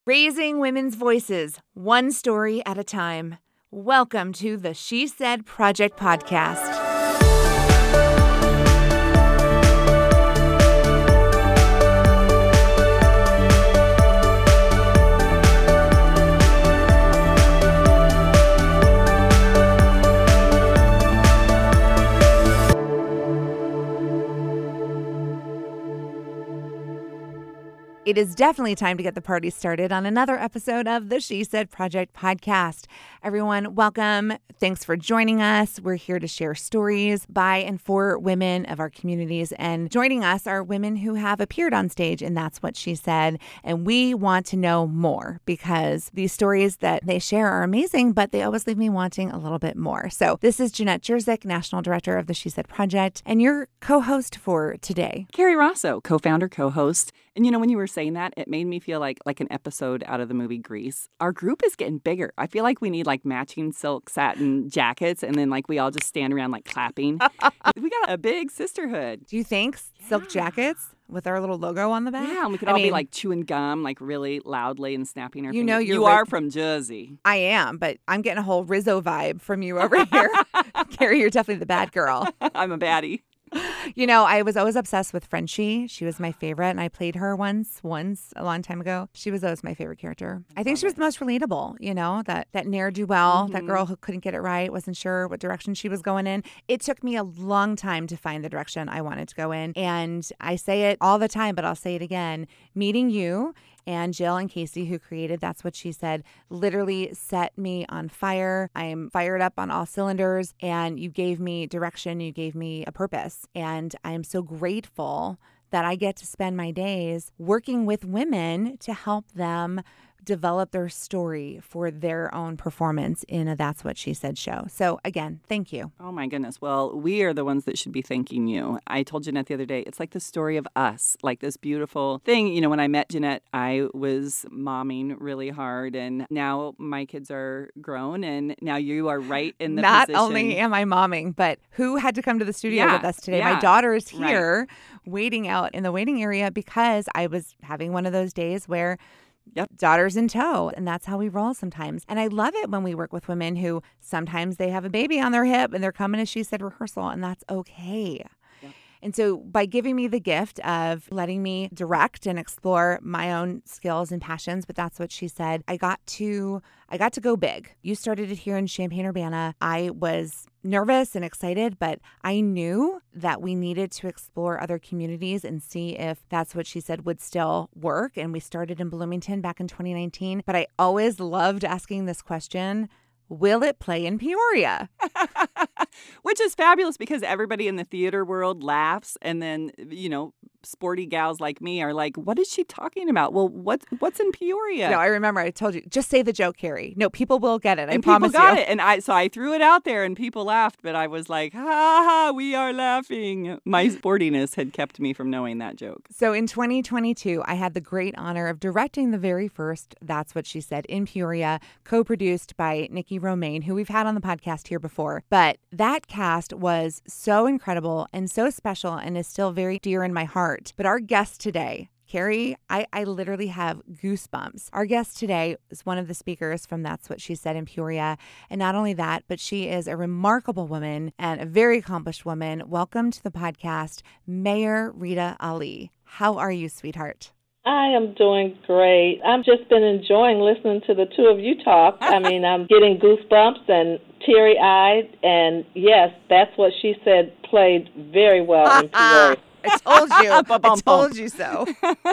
Raising women's voices, one story at a time. Welcome to the She Said Project podcast. It is definitely time to get the party started on another episode of the She Said Project podcast. Everyone, welcome. Thanks for joining us. We're here to share stories by and for women of our communities. And joining us are women who have appeared on stage in That's What She Said. And we want to know more because these stories that they share are amazing, but they always leave me wanting a little bit more. So this is Jeanette Jerzyk, National Director of the She Said Project, and your co-host for today. Carrie Rosso, co-founder, co-host. And when you were saying that, it made me feel like an episode out of the movie Grease. Our group is getting bigger. I feel like we need matching silk satin jackets, and then we all just stand around clapping. We got a big sisterhood. Do you think silk jackets with our little logo on the back? Yeah, and we could all be chewing gum really loudly and snapping our fingers. You are from Jersey. I am, but I'm getting a whole Rizzo vibe from you over here. Carrie, you're definitely the bad girl. I'm a baddie. I was always obsessed with Frenchie. She was my favorite, and I played her once a long time ago. She was always my favorite character. I think she was the most relatable, that ne'er-do-well, that girl who couldn't get it right, wasn't sure what direction she was going in. It took me a long time to find the direction I wanted to go in, and I say it all the time, but I'll say it again. Meeting you and Jill and Casey, who created That's What She Said, literally set me on fire. I'm fired up on all cylinders, and you gave me direction. You gave me a purpose, and I am so grateful that I get to spend my days working with women to help them develop their story for their own performance in a That's What She Said show. So again, thank you. Oh my goodness. Well, we are the ones that should be thanking you. I told Jeanette the other day, it's like the story of us, this beautiful thing. When I met Jeanette, I was momming really hard, and now my kids are grown, and now you are right in the Not position. only am I momming, but who had to come to the studio with us today? Yeah. My daughter is here waiting out in the waiting area because I was having one of those days where daughter's in tow, and that's how we roll sometimes. And I love it when we work with women who sometimes they have a baby on their hip and they're coming to She Said rehearsal, and that's okay. Yep. And so by giving me the gift of letting me direct and explore my own skills and passions, but That's What She Said, I got to go big. You started it here in Champaign-Urbana. I was nervous and excited, but I knew that we needed to explore other communities and see if That's What She Said would still work. And we started in Bloomington back in 2019. But I always loved asking this question: will it play in Peoria? Which is fabulous because everybody in the theater world laughs, and then, sporty gals like me are like, what is she talking about? Well, what's in Peoria? No, I remember I told you, just say the joke, Carrie. No, people will get it. I and promise people got you. it. And I threw it out there and people laughed, but I was like, ha ha, we are laughing. My sportiness had kept me from knowing that joke. So in 2022, I had the great honor of directing the very first That's What She Said in Peoria, co-produced by Nikki Romaine, who we've had on the podcast here before. But that cast was so incredible and so special and is still very dear in my heart. But our guest today, Carrie, I literally have goosebumps. Our guest today is one of the speakers from That's What She Said in Peoria. And not only that, but she is a remarkable woman and a very accomplished woman. Welcome to the podcast, Mayor Rita Ali. How are you, sweetheart? I am doing great. I've just been enjoying listening to the two of you talk. I'm getting goosebumps and teary-eyed. And yes, That's What She Said played very well in Peoria. I told you. I told you so.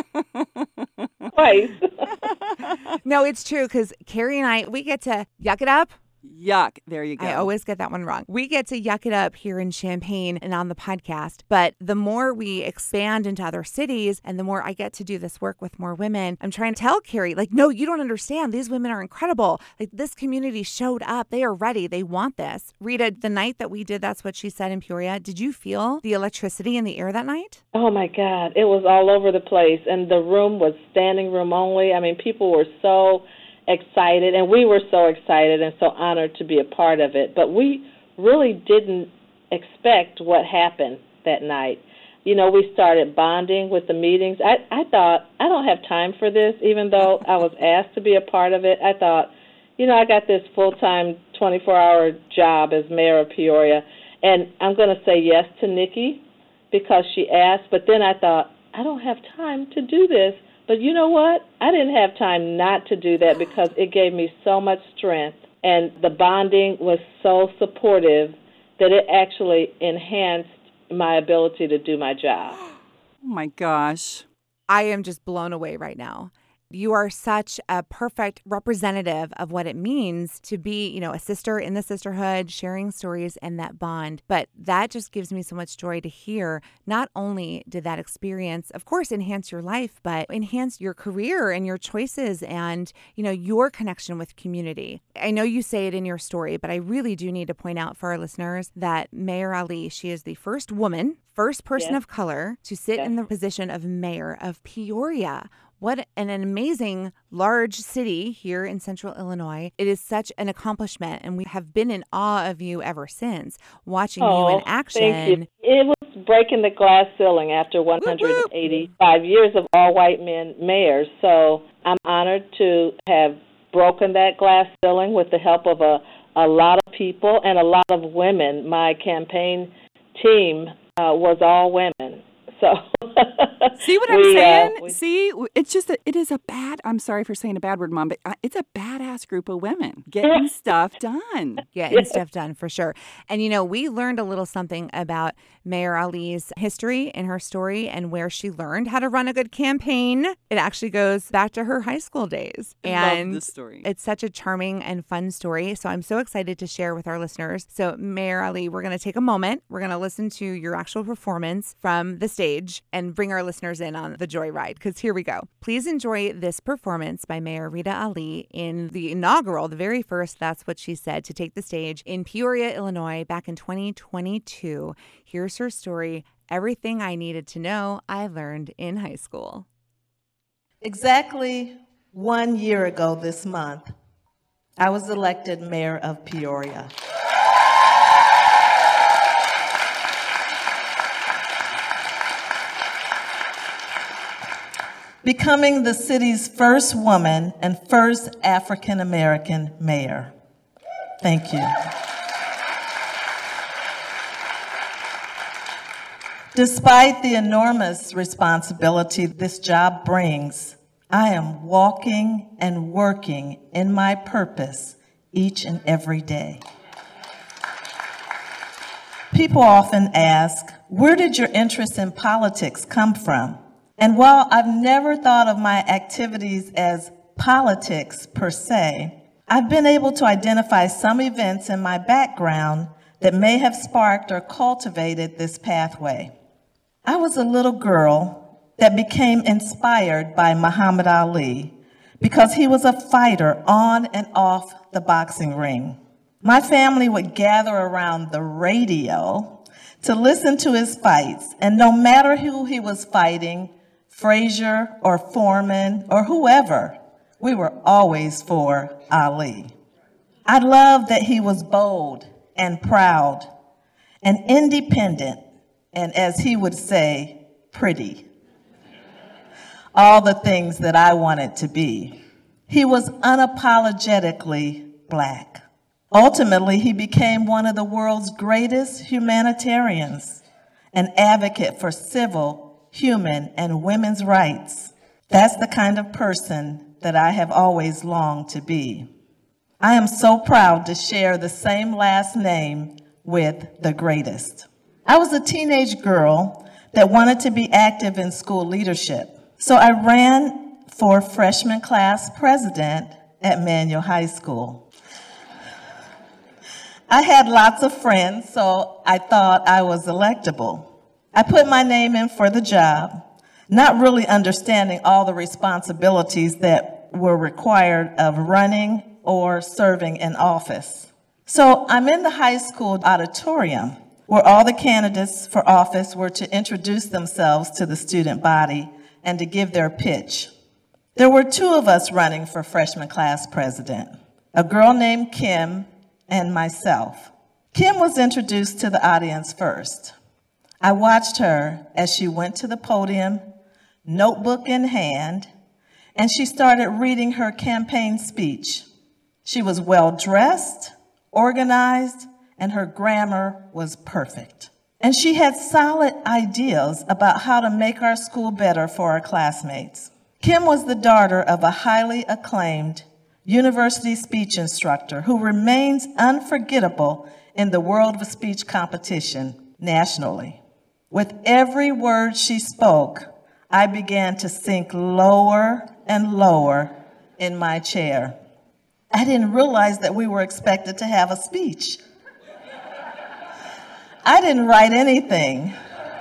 Twice. No, it's true because Carrie and we get to yuck it up. Yuck. There you go. I always get that one wrong. We get to yuck it up here in Champaign and on the podcast. But the more we expand into other cities and the more I get to do this work with more women, I'm trying to tell Carrie, no, you don't understand. These women are incredible. This community showed up. They are ready. They want this. Rita, the night that we did That's What She Said in Peoria, did you feel the electricity in the air that night? Oh, my God. It was all over the place. And the room was standing room only. People were so excited, and we were so excited and so honored to be a part of it. But we really didn't expect what happened that night. we started bonding with the meetings. I thought, I don't have time for this, even though I was asked to be a part of it. I thought, I got this full-time 24-hour job as mayor of Peoria, and I'm going to say yes to Nikki because she asked, but then I thought, I don't have time to do this. But you know what? I didn't have time not to do that because it gave me so much strength, and the bonding was so supportive that it actually enhanced my ability to do my job. Oh, my gosh. I am just blown away right now. You are such a perfect representative of what it means to be, a sister in the sisterhood, sharing stories and that bond. But that just gives me so much joy to hear. Not only did that experience, of course, enhance your life, but enhance your career and your choices and, your connection with community. I know you say it in your story, but I really do need to point out for our listeners that Mayor Ali, she is the first woman, first person of color to sit in the position of mayor of Peoria. What an amazing large city here in central Illinois. It is such an accomplishment, and we have been in awe of you ever since, watching you in action. Thank you. It was breaking the glass ceiling after 185 years of all-white men mayors. So I'm honored to have broken that glass ceiling with the help of a lot of people and a lot of women. My campaign team was all women. So see what I'm saying? See, it's just it is a bad, I'm sorry for saying a bad word, Mom, but it's a badass group of women getting stuff done. Getting stuff done for sure. And, we learned a little something about Mayor Ali's history and her story and where she learned how to run a good campaign. It actually goes back to her high school days. I love this story. It's such a charming and fun story. So I'm so excited to share with our listeners. So Mayor Ali, we're going to take a moment. We're going to listen to your actual performance from the stage and bring our listeners in on the joyride, because here we go. Please enjoy this performance by Mayor Rita Ali in the inaugural, the very first That's What She Said, to take the stage in Peoria, Illinois, back in 2022. Here's her story, Everything I Needed to Know I Learned in High School. Exactly 1 year ago this month, I was elected mayor of Peoria. Becoming the city's first woman and first African-American mayor. Thank you. Despite the enormous responsibility this job brings, I am walking and working in my purpose each and every day. People often ask, where did your interest in politics come from? And while I've never thought of my activities as politics per se, I've been able to identify some events in my background that may have sparked or cultivated this pathway. I was a little girl that became inspired by Muhammad Ali because he was a fighter on and off the boxing ring. My family would gather around the radio to listen to his fights, and no matter who he was fighting, Frazier or Foreman or whoever, we were always for Ali. I loved that he was bold and proud and independent, and as he would say, pretty. All the things that I wanted to be. He was unapologetically Black. Ultimately, he became one of the world's greatest humanitarians, an advocate for civil, human, and women's rights. That's the kind of person that I have always longed to be. I am so proud to share the same last name with the greatest. I was a teenage girl that wanted to be active in school leadership, so I ran for freshman class president at Manual High School. I had lots of friends, so I thought I was electable. I put my name in for the job, not really understanding all the responsibilities that were required of running or serving in office. So I'm in the high school auditorium where all the candidates for office were to introduce themselves to the student body and to give their pitch. There were two of us running for freshman class president, a girl named Kim and myself. Kim was introduced to the audience first. I watched her as she went to the podium, notebook in hand, and she started reading her campaign speech. She was well-dressed, organized, and her grammar was perfect. And she had solid ideas about how to make our school better for our classmates. Kim was the daughter of a highly acclaimed university speech instructor who remains unforgettable in the world of speech competition nationally. With every word she spoke, I began to sink lower and lower in my chair. I didn't realize that we were expected to have a speech. I didn't write anything.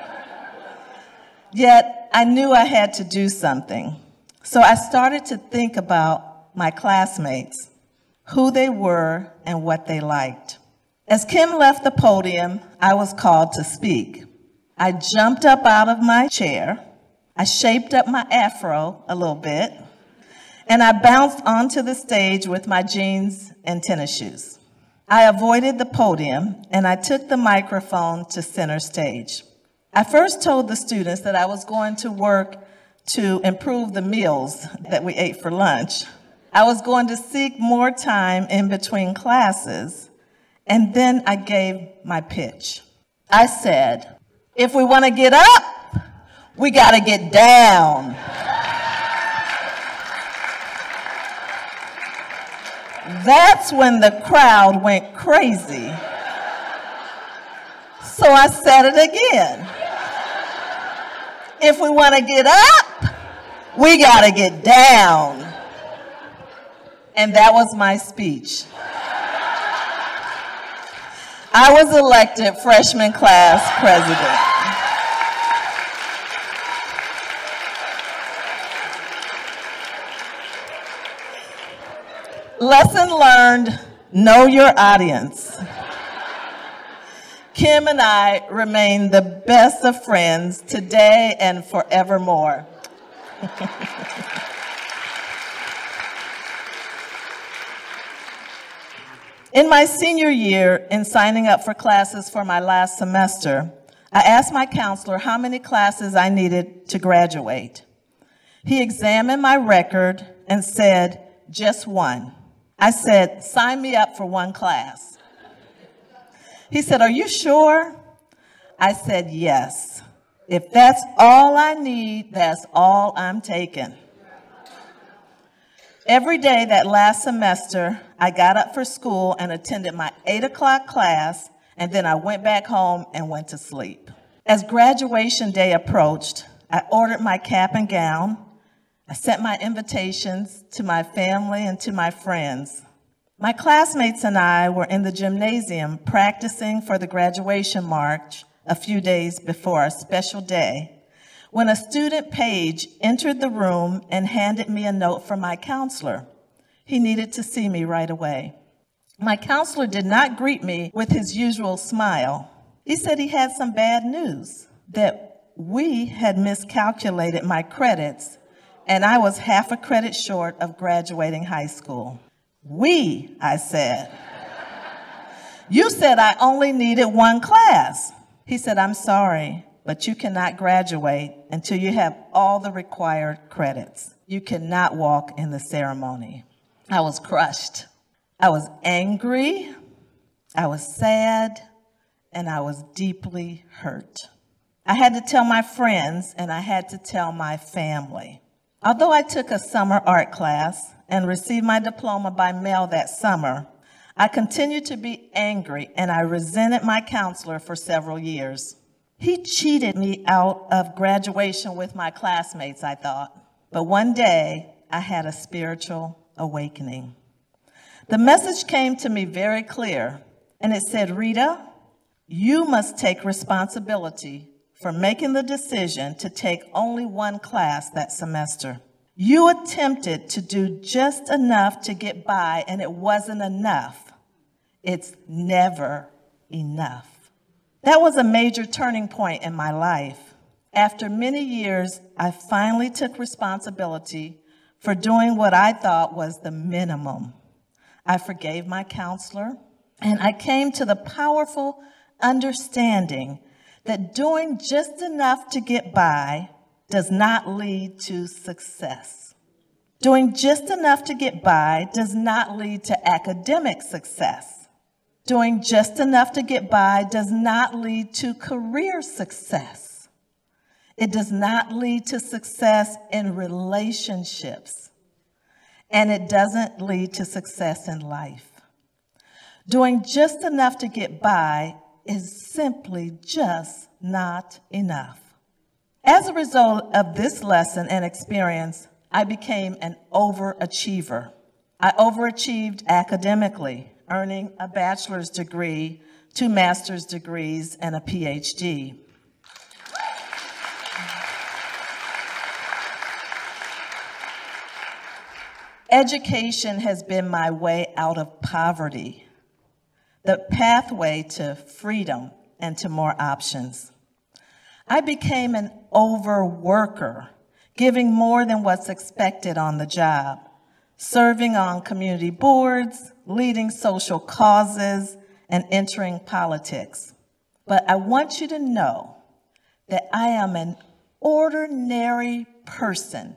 Yet I knew I had to do something. So I started to think about my classmates, who they were and what they liked. As Kim left the podium, I was called to speak. I jumped up out of my chair. I shaped up my afro a little bit, and I bounced onto the stage with my jeans and tennis shoes. I avoided the podium, and I took the microphone to center stage. I first told the students that I was going to work to improve the meals that we ate for lunch. I was going to seek more time in between classes, and then I gave my pitch. I said, if we want to get up, we got to get down. That's when the crowd went crazy. So I said it again. If we want to get up, we got to get down. And that was my speech. I was elected freshman class president. Lesson learned, know your audience. Kim and I remain the best of friends today and forevermore. In my senior year, in signing up for classes for my last semester, I asked my counselor how many classes I needed to graduate. He examined my record and said, just one. I said, sign me up for one class. He said, are you sure? I said, yes. If that's all I need, that's all I'm taking. Every day that last semester, I got up for school and attended my 8 o'clock class, and then I went back home and went to sleep. As graduation day approached, I ordered my cap and gown. I sent my invitations to my family and to my friends. My classmates and I were in the gymnasium practicing for the graduation march a few days before a special day when a student page entered the room and handed me a note from my counselor. He needed to see me right away. My counselor did not greet me with his usual smile. He said he had some bad news, that we had miscalculated my credits and I was half a credit short of graduating high school. We, I said. You said I only needed one class. He said, I'm sorry, but you cannot graduate until you have all the required credits. You cannot walk in the ceremony. I was crushed. I was angry, I was sad, and I was deeply hurt. I had to tell my friends and I had to tell my family. Although I took a summer art class and received my diploma by mail that summer, I continued to be angry and I resented my counselor for several years. He cheated me out of graduation with my classmates, I thought. But one day, I had a spiritual awakening. The message came to me very clear, and it said, Rita, you must take responsibility for making the decision to take only one class that semester. You attempted to do just enough to get by, and it wasn't enough. It's never enough. That was a major turning point in my life. After many years, I finally took responsibility for doing what I thought was the minimum. I forgave my counselor, and I came to the powerful understanding that doing just enough to get by does not lead to success. Doing just enough to get by does not lead to academic success. Doing just enough to get by does not lead to career success. It does not lead to success in relationships. And it doesn't lead to success in life. Doing just enough to get by is simply just not enough. As a result of this lesson and experience, I became an overachiever. I overachieved academically, earning a bachelor's degree, 2 master's degrees, and a PhD. Education has been my way out of poverty, the pathway to freedom and to more options. I became an overworker, giving more than what's expected on the job, serving on community boards, leading social causes, and entering politics. But I want you to know that I am an ordinary person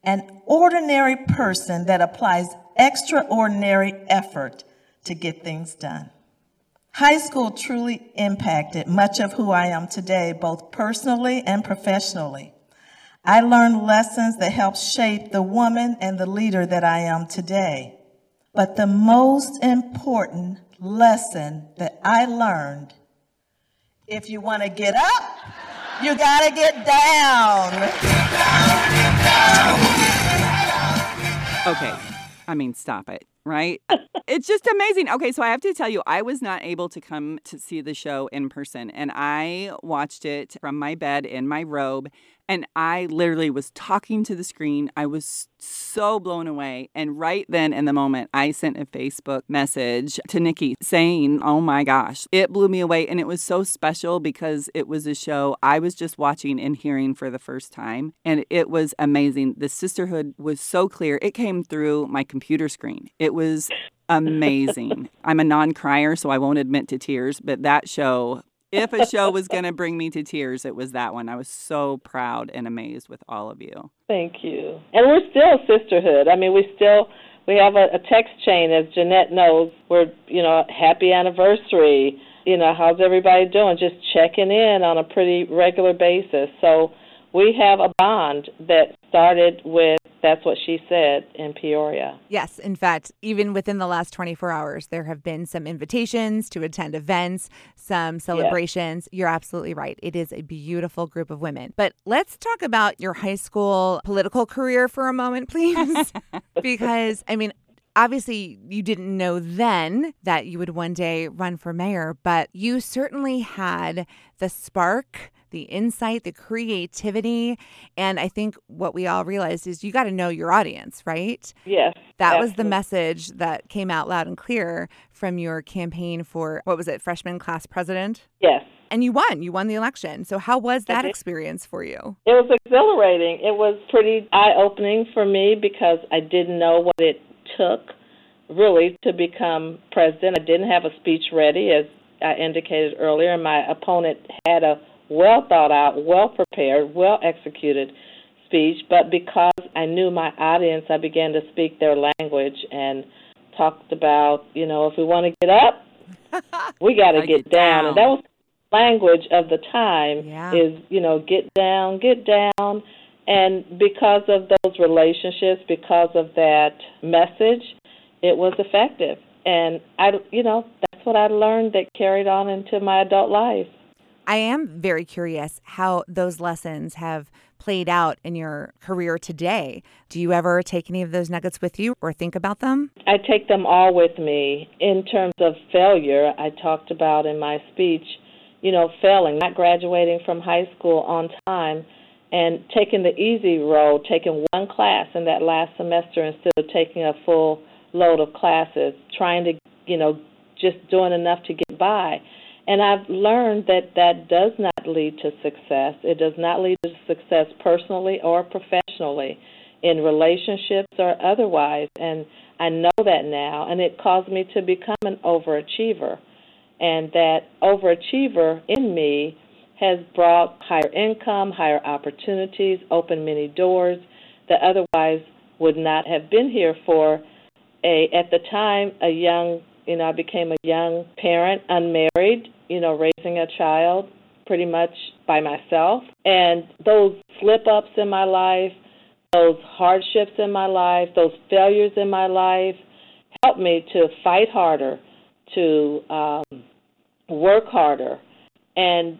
that applies extraordinary effort to get things done. High school truly impacted much of who I am today, both personally and professionally. I learned lessons that helped shape the woman and the leader that I am today. But the most important lesson that I learned, if you want to get up, you got to get down. Okay. I mean, stop it, right? It's just amazing. Okay, so I have to tell you, I was not able to come to see the show in person, and I watched it from my bed in my robe, and I literally was talking to the screen. I was so blown away, and right then in the moment, I sent a Facebook message to Nikki saying, oh my gosh, it blew me away, and it was so special because it was a show I was just watching and hearing for the first time, and it was amazing. The sisterhood was so clear. It came through my computer screen. It was amazing. I'm a non-crier, so I won't admit to tears, but that show, if a show was going to bring me to tears, it was that one. I was so proud and amazed with all of you. Thank you. And we're still a sisterhood. I mean, we have a text chain, as Jeanette knows. We're, happy anniversary. How's everybody doing? Just checking in on a pretty regular basis. So we have a bond that started with That's What She Said in Peoria. Yes. In fact, even within the last 24 hours, there have been some invitations to attend events, some celebrations. Yes. You're absolutely right. It is a beautiful group of women. But let's talk about your high school political career for a moment, please. Because, obviously, you didn't know then that you would one day run for mayor, but you certainly had the spark, the insight, the creativity. And I think what we all realized is you got to know your audience, right? Yes. That absolutely. was the message that came out loud and clear from your campaign for, freshman class president? Yes. And you won. You won the election. So how was that experience for you? It was exhilarating. It was pretty eye-opening for me because I didn't know what it took really to become president. I didn't have a speech ready, as I indicated earlier. My opponent had a well-thought-out, well-prepared, well-executed speech, but because I knew my audience, I began to speak their language and talked about, if we want to get up, we got to get down. And that was the language of the time is, get down. And because of those relationships, because of that message, it was effective. And that's what I learned that carried on into my adult life. I am very curious how those lessons have played out in your career today. Do you ever take any of those nuggets with you or think about them? I take them all with me. In terms of failure, I talked about in my speech, failing, not graduating from high school on time, and taking the easy road, taking one class in that last semester instead of taking a full load of classes, trying to, just doing enough to get by. And I've learned that that does not lead to success. It does not lead to success personally or professionally, in relationships or otherwise. And I know that now, and it caused me to become an overachiever. And that overachiever in me has brought higher income, higher opportunities, opened many doors that otherwise would not have been here for at the time, I became a young parent, unmarried, raising a child pretty much by myself. And those slip-ups in my life, those hardships in my life, those failures in my life helped me to fight harder, to work harder. And,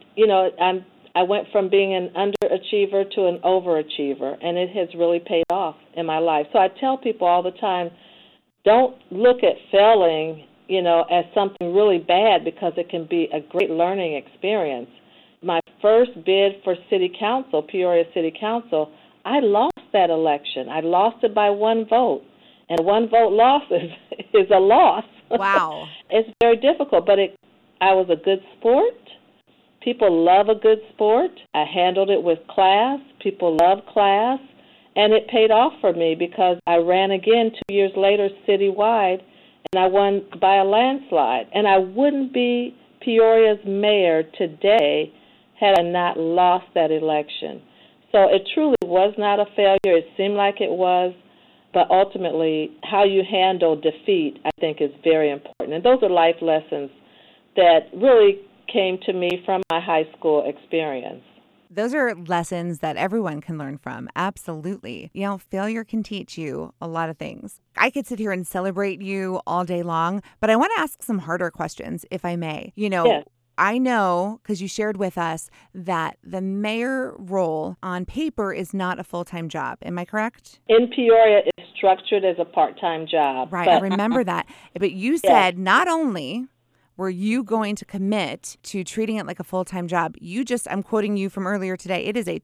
I went from being an underachiever to an overachiever, and it has really paid off in my life. So I tell people all the time, don't look at failing, as something really bad, because it can be a great learning experience. My first bid for City Council, Peoria City Council, I lost that election. I lost it by one vote, and one vote loss is a loss. Wow. It's very difficult, but I was a good sport. People love a good sport. I handled it with class. People love class. And it paid off for me because I ran again 2 years later citywide, and I won by a landslide. And I wouldn't be Peoria's mayor today had I not lost that election. So it truly was not a failure. It seemed like it was. But ultimately, how you handle defeat, I think, is very important. And those are life lessons that really came to me from my high school experience. Those are lessons that everyone can learn from. Absolutely. Failure can teach you a lot of things. I could sit here and celebrate you all day long, but I want to ask some harder questions, if I may. Yes. I know, because you shared with us, that the mayor role on paper is not a full-time job. Am I correct? In Peoria, it's structured as a part-time job. Right. I remember that. But you said not only were you going to commit to treating it like a full-time job, I'm quoting you from earlier today, it is a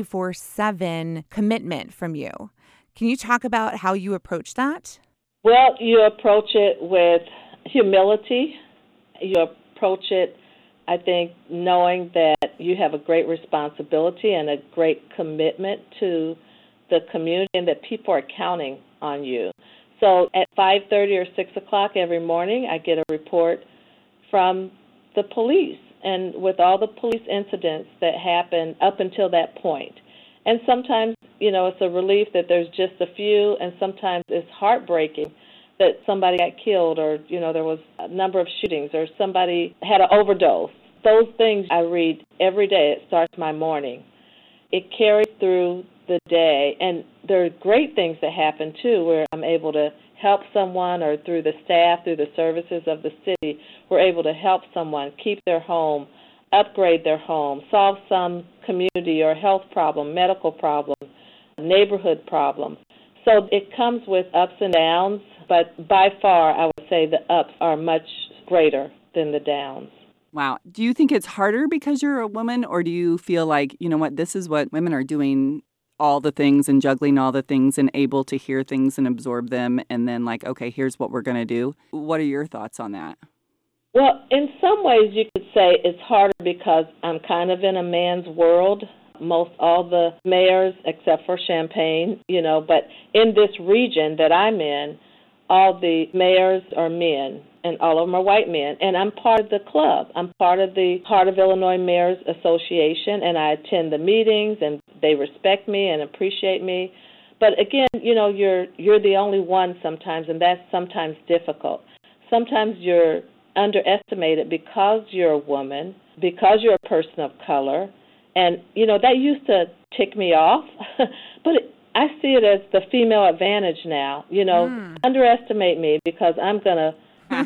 24/7 commitment from you. Can you talk about how you approach that? Well, you approach it with humility. You approach it, I think, knowing that you have a great responsibility and a great commitment to the community and that people are counting on you. So at 5:30 or 6 o'clock every morning, I get a report from the police, and with all the police incidents that happened up until that point. And sometimes, it's a relief that there's just a few, and sometimes it's heartbreaking that somebody got killed or, there was a number of shootings or somebody had an overdose. Those things I read every day. It starts my morning. It carries through the day, and there are great things that happen, too, where I'm able to help someone, or through the staff, through the services of the city, we're able to help someone keep their home, upgrade their home, solve some community or health problem, medical problem, neighborhood problem. So it comes with ups and downs, but by far I would say the ups are much greater than the downs. Wow. Do you think it's harder because you're a woman, or do you feel like, this is what women are doing, all the things and juggling all the things and able to hear things and absorb them, and then okay, here's what we're going to do? What are your thoughts on that? Well, in some ways you could say it's harder because I'm kind of in a man's world. Most all the mayors, except for Champaign, but in this region that I'm in, all the mayors are men, and all of them are white men. And I'm part of the club. I'm part of the Heart of Illinois Mayors Association, and I attend the meetings, and they respect me and appreciate me. But again, you're the only one sometimes, and that's sometimes difficult. Sometimes you're underestimated because you're a woman, because you're a person of color, and that used to tick me off, but I see it as the female advantage now. Underestimate me because I'm going to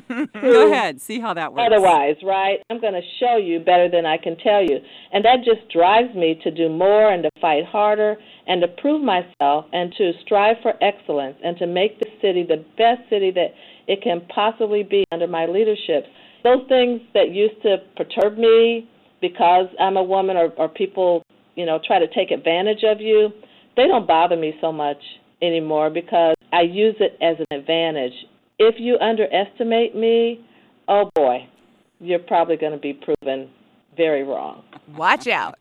go ahead, see how that works. Otherwise, right? I'm going to show you better than I can tell you. And that just drives me to do more and to fight harder and to prove myself and to strive for excellence and to make the city the best city that it can possibly be under my leadership. Those things that used to perturb me because I'm a woman or people, try to take advantage of you, they don't bother me so much anymore because I use it as an advantage. If you underestimate me, oh boy, you're probably going to be proven very wrong. Watch out.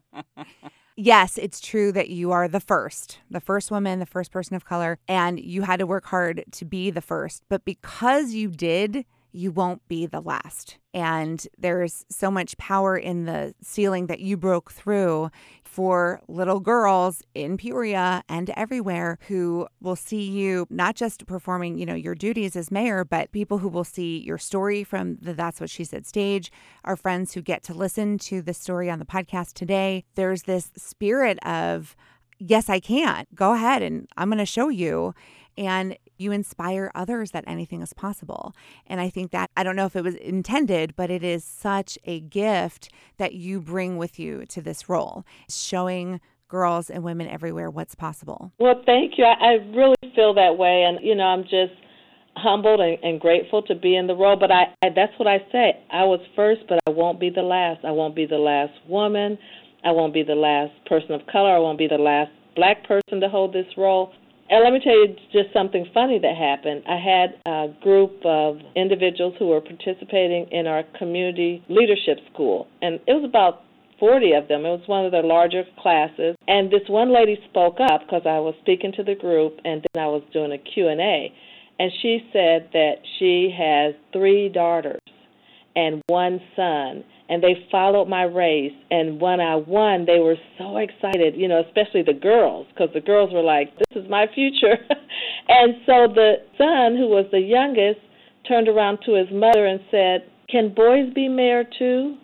Yes, it's true that you are the first woman, the first person of color, and you had to work hard to be the first. But because you did, you won't be the last. And there's so much power in the ceiling that you broke through for little girls in Peoria and everywhere who will see you not just performing, your duties as mayor, but people who will see your story from the That's What She Said stage, our friends who get to listen to the story on the podcast today. There's this spirit of, yes, I can. Go ahead and I'm going to show you. And you inspire others that anything is possible. And I think that, I don't know if it was intended, but it is such a gift that you bring with you to this role, showing girls and women everywhere what's possible. Well, thank you. I really feel that way. And, I'm just humbled and grateful to be in the role. But that's what I say. I was first, but I won't be the last. I won't be the last woman. I won't be the last person of color. I won't be the last Black person to hold this role. And let me tell you just something funny that happened. I had a group of individuals who were participating in our community leadership school, and it was about 40 of them. It was one of the larger classes, and this one lady spoke up because I was speaking to the group, and then I was doing a Q&A, and she said that she has 3 daughters and 1 son, and they followed my race, and when I won, they were so excited, especially the girls, because the girls were like, this is my future. And so the son, who was the youngest, turned around to his mother and said, can boys be mayor too?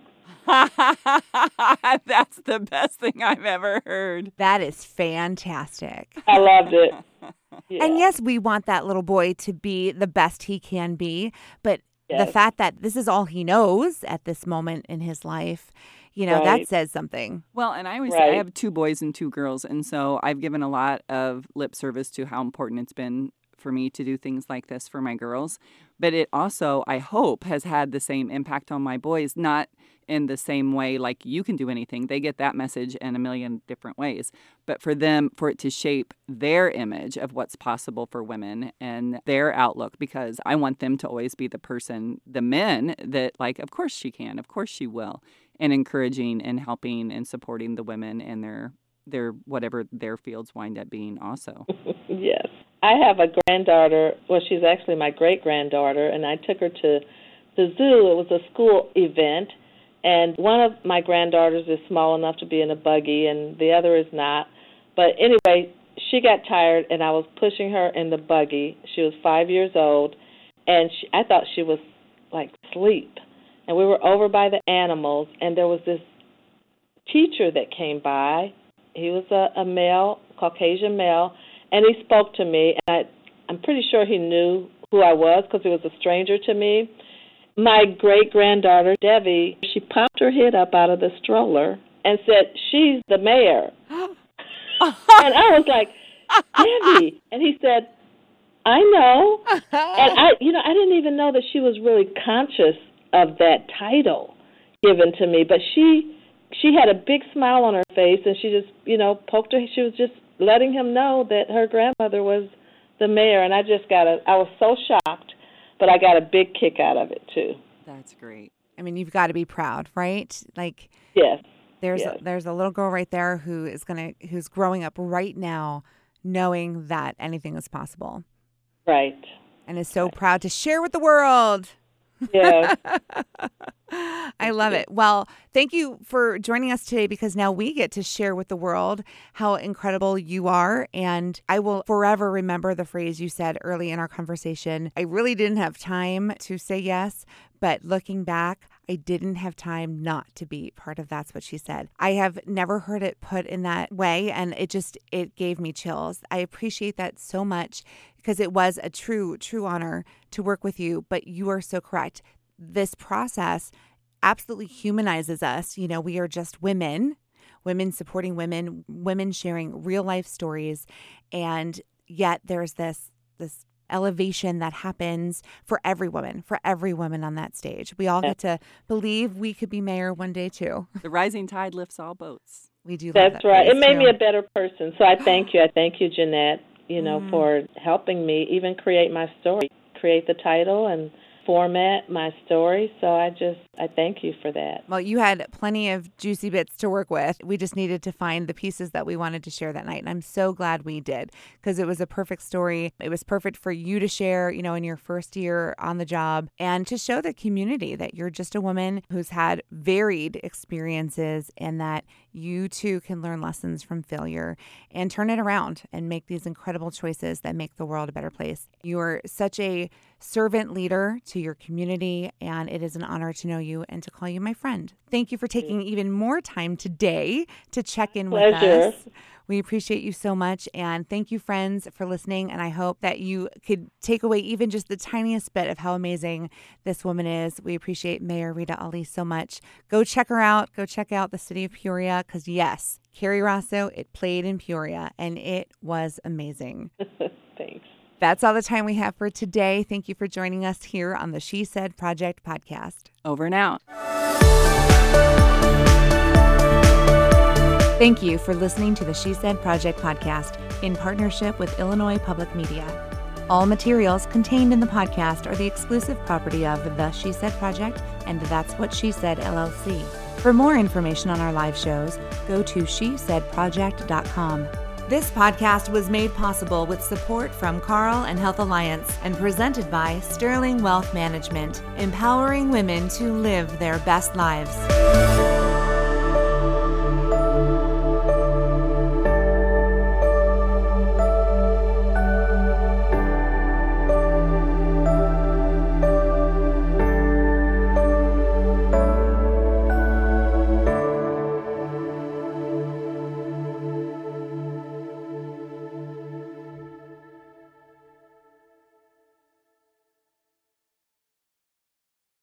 That's the best thing I've ever heard. That is fantastic. I loved it. Yeah. And yes, we want that little boy to be the best he can be, but yes. The fact that this is all he knows at this moment in his life, Right. that says something. Well, and I always Right. say I have 2 boys and 2 girls, and so I've given a lot of lip service to how important it's been for me to do things like this for my girls. But it also, I hope, has had the same impact on my boys, not in the same way like you can do anything. They get that message in a million different ways. But for them, for it to shape their image of what's possible for women and their outlook, because I want them to always be the person, the men that like, of course she can, of course she will, and encouraging and helping and supporting the women and their whatever their fields wind up being also. Yes. I have a granddaughter. Well, she's actually my great-granddaughter, and I took her to the zoo. It was a school event, and one of my granddaughters is small enough to be in a buggy, and the other is not. But anyway, she got tired, and I was pushing her in the buggy. She was 5 years old, and I thought she was, like, asleep. And we were over by the animals, and there was this teacher that came by. He was a male, Caucasian male, and he spoke to me, and I'm pretty sure he knew who I was because he was a stranger to me. My great-granddaughter, Debbie, she popped her head up out of the stroller and said, she's the mayor. And I was like, Debbie. And he said, I know. And I didn't even know that she was really conscious of that title given to me. But she had a big smile on her face, and she just, poked her. She was just letting him know that her grandmother was the mayor. And I was so shocked, but I got a big kick out of it, too. That's great. I mean, you've got to be proud, right? Like, yes. There's a little girl right there who's growing up right now knowing that anything is possible. Right. And is so proud to share with the world. Yes. I love it. Well, thank you for joining us today, because now we get to share with the world how incredible you are. And I will forever remember the phrase you said early in our conversation. I really didn't have time to say yes, but looking back, I didn't have time not to be part of That's What She Said. I have never heard it put in that way, and it gave me chills. I appreciate that so much, because it was a true honor to work with you. But you are so correct. This process absolutely humanizes us. We are just women supporting women sharing real life stories, and yet there's this elevation that happens for every woman on that stage. We all get to believe we could be mayor one day too. The rising tide lifts all boats. We do love That's that right. phrase, It made too. me a better person. So I thank you. I thank you, Jeanette, for helping me even create my story, create the title, and format my story. So I thank you for that. Well, you had plenty of juicy bits to work with. We just needed to find the pieces that we wanted to share that night. And I'm so glad we did, because it was a perfect story. It was perfect for you to share, in your first year on the job, and to show the community that you're just a woman who's had varied experiences, and that you too can learn lessons from failure and turn it around and make these incredible choices that make the world a better place. You're such a servant leader to your community, and it is an honor to know you and to call you my friend. Thank you for taking even more time today to check in with us. We appreciate you so much, and thank you, friends, for listening, and I hope that you could take away even just the tiniest bit of how amazing this woman is. We appreciate Mayor Rita Ali so much. Go check her out. Go check out the city of Peoria, because yes, Carrie Rosso, it played in Peoria, and it was amazing. Thanks. That's all the time we have for today. Thank you for joining us here on the She Said Project podcast. Over and out. Thank you for listening to the She Said Project podcast in partnership with Illinois Public Media. All materials contained in the podcast are the exclusive property of the She Said Project and That's What She Said, LLC. For more information on our live shows, go to shesaidproject.com. This podcast was made possible with support from Carl and Health Alliance and presented by Sterling Wealth Management, empowering women to live their best lives.